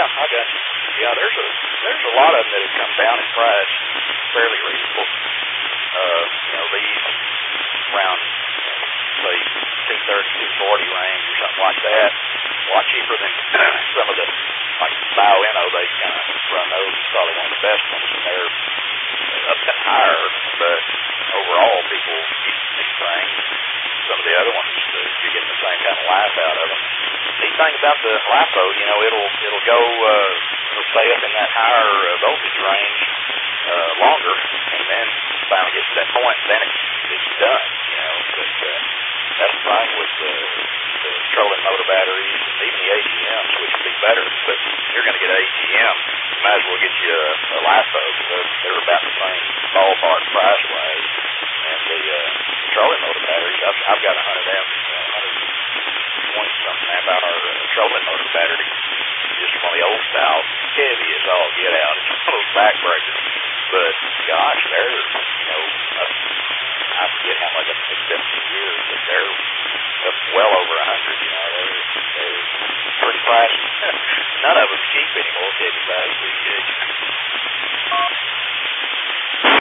Yeah, I got you. Yeah, there's a lot of them that have come down in price fairly reasonable. These around say 230, 240 range or something like that. A lot cheaper than some of the like Bio-Inno. They kind of run those as probably one of the best ones, and they're a bit higher, but overall people use these things. Some of the other ones, you're getting the same kind of life out of them. Neat thing about the LiPo, it'll go, it'll stay up in that higher voltage range longer, and then finally gets to that point, and then it's done. That's the thing with the trolling motor batteries, and even the AGMs, which would be better, but if you're going to get AGM, you might as well get you a LiPo, because they're about the same ballpark price-wise, and the trolling motor batteries, I've got 100 amp, 120-something amp-hour trolling motor battery, just one of the old styles, heavy as all get out, it's one of those backbreakers, but gosh, they're, I forget how much it's been for years, but they're up well over 100. They're pretty pricey. None of them cheap anymore. Heavy batteries these days.